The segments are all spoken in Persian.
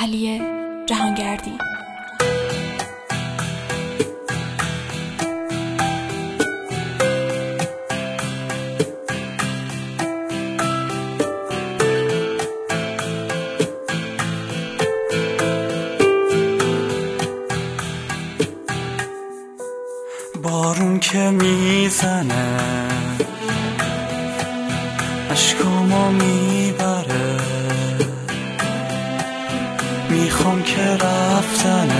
علی جهانگردی. بارون که میزنه اشکامو میبره، میخوام که رفتنت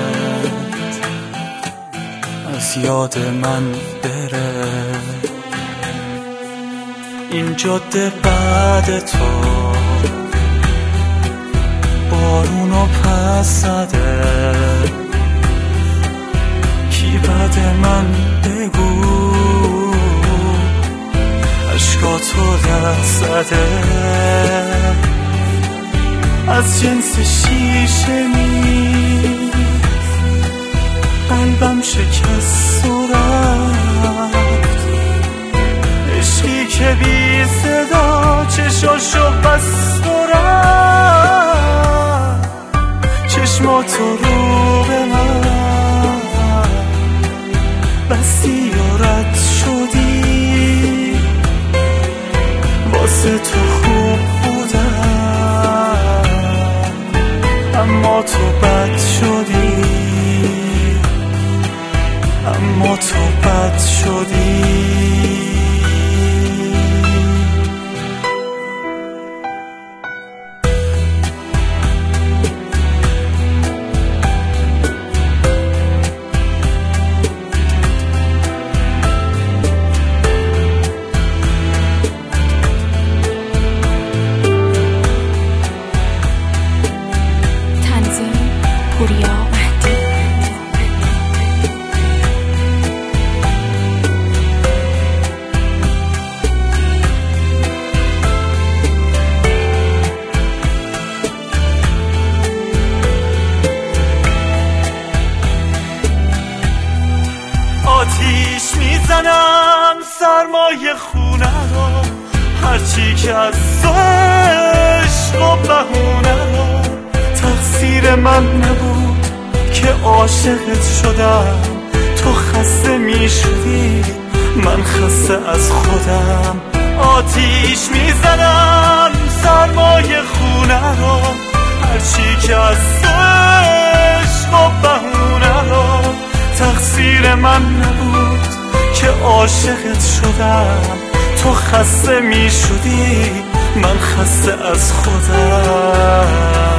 از یاد من بره. این جاده بعد تو بارونو پس زده، کی بعد من بگو اشکاتو دست زده. از جنس شیشه نیست، قلبم شکست و رفت، عشقی که بی صدا چشاشو بست و رفت. چشماتو رو به من بستی و رد شدی، واسه تو خوب بودم اما تو بد شدی، اما تو بد شدی. آتیش میزنم سرمای خونه رو، هرچی که از تو عشق و بهونه رو. تقصیر من نبود که عاشقت شدم، تو خسته میشدی من خسته از خودم. آتیش میزنم سرمای خونه رو، هرچی که از تو عشق و بهونه رو. تقصیر من نبود که عاشقت شدم، تو خسته می شدی من خسته از خودم.